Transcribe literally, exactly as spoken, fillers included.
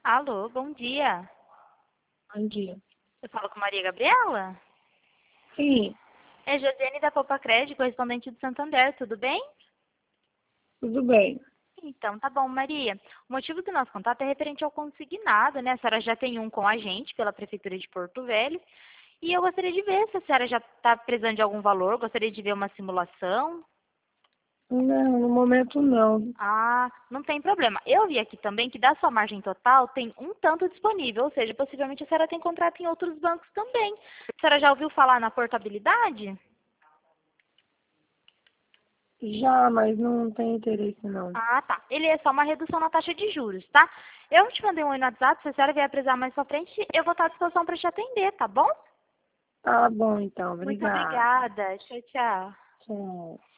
Alô, bom dia. Bom dia. Eu falo com Maria Gabriela? Sim, É Josiane da Copa Crédito, correspondente do Santander, tudo bem? tudo bem. Então, tá bom, Maria. O motivo do nosso contato é referente ao consignado, né? A senhora já tem um com a gente, pela Prefeitura de Porto Velho. E eu gostaria de ver se a senhora já está precisando de algum valor, gostaria de ver uma simulação. Não, no momento não. Ah, não tem problema. Eu vi aqui também que da sua margem total tem um tanto disponível, ou seja, possivelmente a senhora tem contrato em outros bancos também. A senhora já ouviu falar na portabilidade? Já, mas não tem interesse não. Ah, tá. Ele é só uma redução na taxa de juros, tá? Eu te mandei um oi no WhatsApp, se a senhora vier precisar mais pra frente, eu vou estar à disposição para te atender, tá bom? Tá bom então, Muito obrigada. obrigada. Tchau, tchau. Tchau.